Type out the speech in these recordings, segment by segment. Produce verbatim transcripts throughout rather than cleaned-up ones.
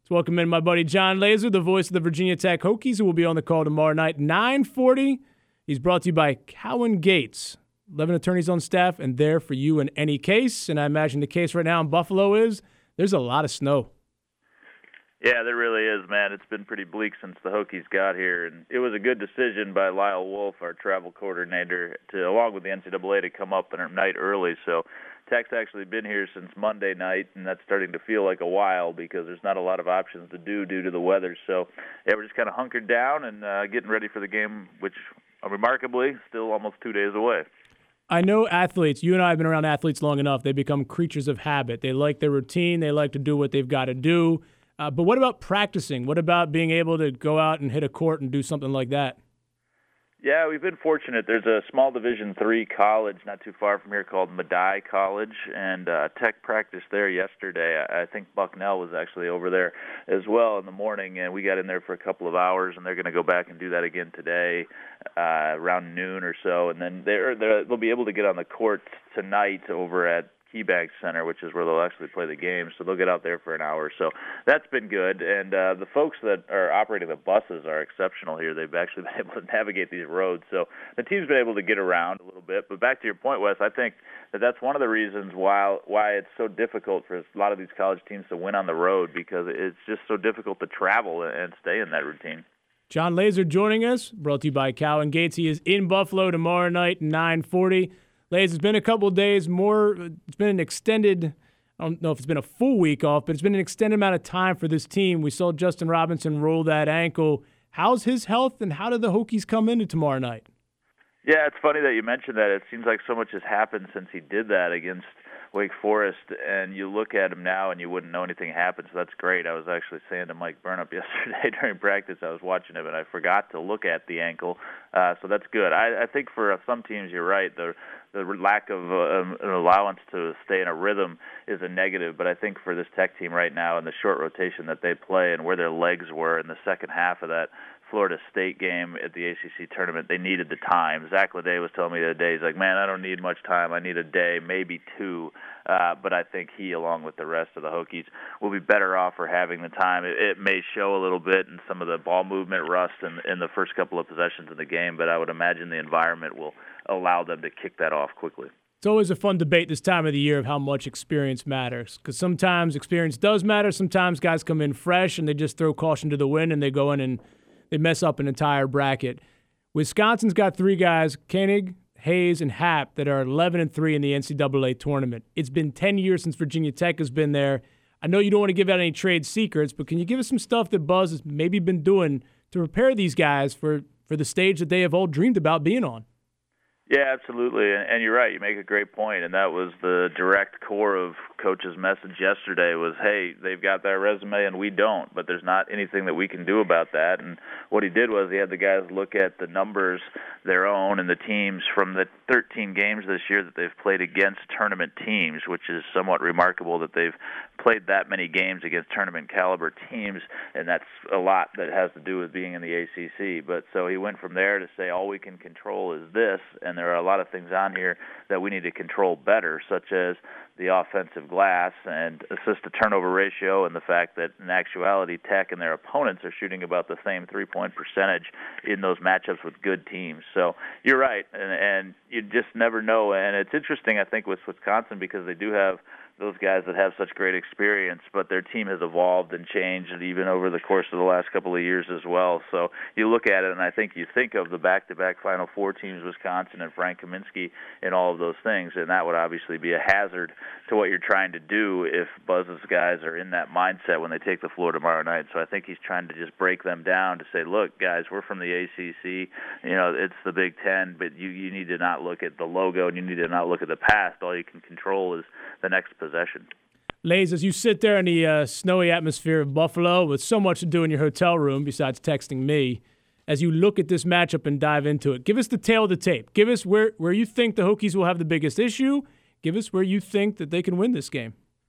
Let's welcome in my buddy Jon Laaser, the voice of the Virginia Tech Hokies, who will be on the call tomorrow night, nine forty. He's brought to you by Cowan Gates. eleven attorneys on staff and there for you in any case. And I imagine the case right now in Buffalo is there's a lot of snow. Yeah, there really is, man. It's been pretty bleak since the Hokies got here. And it was a good decision by Lyle Wolf, our travel coordinator, to along with the N C double A to come up in a night early. So Tech's actually been here since Monday night, and that's starting to feel like a while because there's not a lot of options to do due to the weather. So, yeah, we're just kind of hunkered down and uh, getting ready for the game, which, uh, remarkably, still almost two days away. I know athletes, you and I have been around athletes long enough, they become creatures of habit. They like their routine. They like to do what they've got to do. Uh, but what about practicing? What about being able to go out and hit a court and do something like that? Yeah, we've been fortunate. There's a small Division three college not too far from here called Medaille College, and uh, Tech practiced there yesterday. I think Bucknell was actually over there as well in the morning, and we got in there for a couple of hours, and they're going to go back and do that again today uh, around noon or so, and then they're, they're, they'll be able to get on the court tonight over at KeyBank Center, which is where they'll actually play the game. So they'll get out there for an hour. So that's been good. And uh, the folks that are operating the buses are exceptional here. They've actually been able to navigate these roads. So the team's been able to get around a little bit. But back to your point, Wes, I think that that's one of the reasons why why it's so difficult for a lot of these college teams to win on the road, because it's just so difficult to travel and stay in that routine. Jon Laaser joining us, brought to you by Cowan Gates. He is in Buffalo tomorrow night, nine forty. Lays, it's been a couple of days more. It's been an extended, I don't know if it's been a full week off, but it's been an extended amount of time for this team. We saw Justin Robinson roll that ankle. How's his health, and how did the Hokies come into tomorrow night? Yeah, it's funny that you mentioned that. It seems like so much has happened since he did that against Wake Forest, and you look at him now and you wouldn't know anything happened, so that's great. I was actually saying to Mike Burnup yesterday during practice, I was watching him, and I forgot to look at the ankle, uh, so that's good. I, I think for some teams, you're right, the the lack of uh, an allowance to stay in a rhythm is a negative, but I think for this Tech team right now and the short rotation that they play and where their legs were in the second half of that Florida State game at the A C C tournament, they needed the time. Zach Leday was telling me the other day, he's like, man, I don't need much time. I need a day, maybe two. Uh, but I think he, along with the rest of the Hokies, will be better off for having the time. It, it may show a little bit in some of the ball movement rust in, in the first couple of possessions of the game, but I would imagine the environment will allow them to kick that off quickly. It's always a fun debate this time of the year of how much experience matters, because sometimes experience does matter. Sometimes guys come in fresh and they just throw caution to the wind and they go in and they mess up an entire bracket. Wisconsin's got three guys, Koenig, Hayes, and Happ, that are eleven and three in the N C double A tournament. It's been ten years since Virginia Tech has been there. I know you don't want to give out any trade secrets, but can you give us some stuff that Buzz has maybe been doing to prepare these guys for, for the stage that they have all dreamed about being on? Yeah, absolutely, and, and you're right. You make a great point, and that was the direct core of Coach's message yesterday was, hey, they've got their resume and we don't, but there's not anything that we can do about that. And what he did was he had the guys look at the numbers, their own, and the teams from the thirteen games this year that they've played against tournament teams, which is somewhat remarkable that they've played that many games against tournament caliber teams, and that's a lot that has to do with being in the A C C. But so he went from there to say all we can control is this, and there are a lot of things on here that we need to control better, such as the offensive glass and assist-to-turnover ratio, and the fact that in actuality Tech and their opponents are shooting about the same three-point percentage in those matchups with good teams. So you're right, and, and you just never know. And it's interesting, I think, with Wisconsin because they do have those guys that have such great experience, but their team has evolved and changed even over the course of the last couple of years as well. So you look at it, and I think you think of the back-to-back Final Four teams, Wisconsin and Frank Kaminsky, and all of those things, and that would obviously be a hazard to what you're trying to do if Buzz's guys are in that mindset when they take the floor tomorrow night. So I think he's trying to just break them down to say, look, guys, we're from the A C C. You know, it's the Big Ten, but you, you need to not look at the logo, and you need to not look at the past. All you can control is the next possession. Lays, as you sit there in the uh, snowy atmosphere of Buffalo with so much to do in your hotel room besides texting me, as you look at this matchup and dive into it, give us the tail of the tape. Give us where, where you think the Hokies will have the biggest issue. Give us where you think that they can win this game.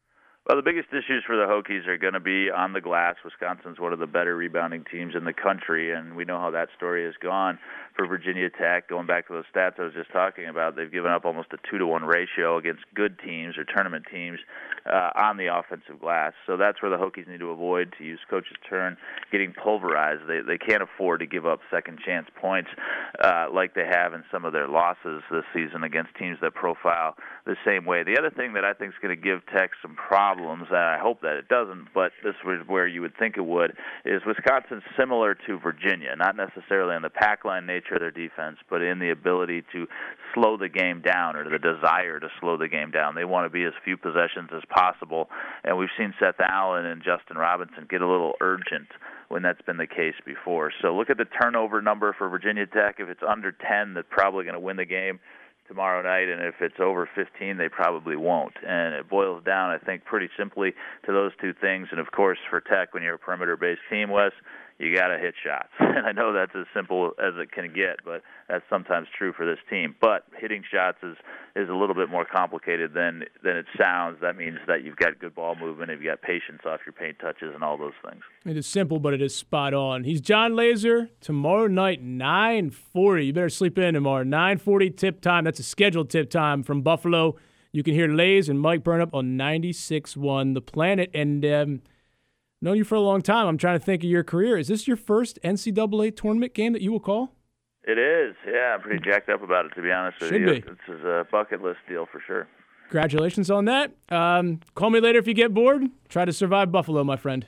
Well, the biggest issues for the Hokies are going to be on the glass. Wisconsin's one of the better rebounding teams in the country, and we know how that story has gone for Virginia Tech. Going back to those stats I was just talking about, they've given up almost a two to one ratio against good teams or tournament teams uh, on the offensive glass. So that's where the Hokies need to avoid, to use Coach's term, getting pulverized. They they can't afford to give up second chance points uh, like they have in some of their losses this season against teams that profile the same way. The other thing that I think is going to give Tech some problems, and I hope that it doesn't, but this was where you would think it would, is Wisconsin's similar to Virginia, not necessarily in the pack line nature of their defense, but in the ability to slow the game down, or the desire to slow the game down. They want to be as few possessions as possible, and we've seen Seth Allen and Justin Robinson get a little urgent when that's been the case before. So look at the turnover number for Virginia Tech. If it's under ten, they're probably going to win the game tomorrow night, and if it's over fifteen, they probably won't. And it boils down, I think, pretty simply to those two things. And, of course, for Tech, when you're a perimeter-based team, Wes, you got to hit shots. And I know that's as simple as it can get, but that's sometimes true for this team. But hitting shots is, is a little bit more complicated than, than it sounds. That means that you've got good ball movement, you've got patience off your paint touches, and all those things. It is simple, but it is spot on. He's Jon Laaser. Tomorrow night, nine forty. You better sleep in tomorrow. nine forty tip time. That's a scheduled tip time from Buffalo. You can hear Lays and Mike Burnop on ninety-six point one The Planet. And um, known you for a long time. I'm trying to think of your career. Is this your first N C double A tournament game that you will call? It is. Yeah, I'm pretty jacked up about it, to be honest with Should you. be. This is a bucket list deal for sure. Congratulations on that. Um, call me later if you get bored. Try to survive Buffalo, my friend.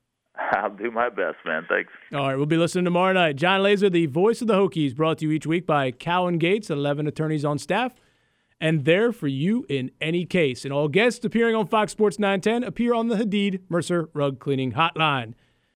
I'll do my best, man. Thanks. All right, we'll be listening tomorrow night. Jon Laaser, the voice of the Hokies, brought to you each week by Cowan Gates, eleven attorneys on staff, and there for you in any case. And all guests appearing on Fox Sports nine ten appear on the Hadid Mercer Rug Cleaning Hotline.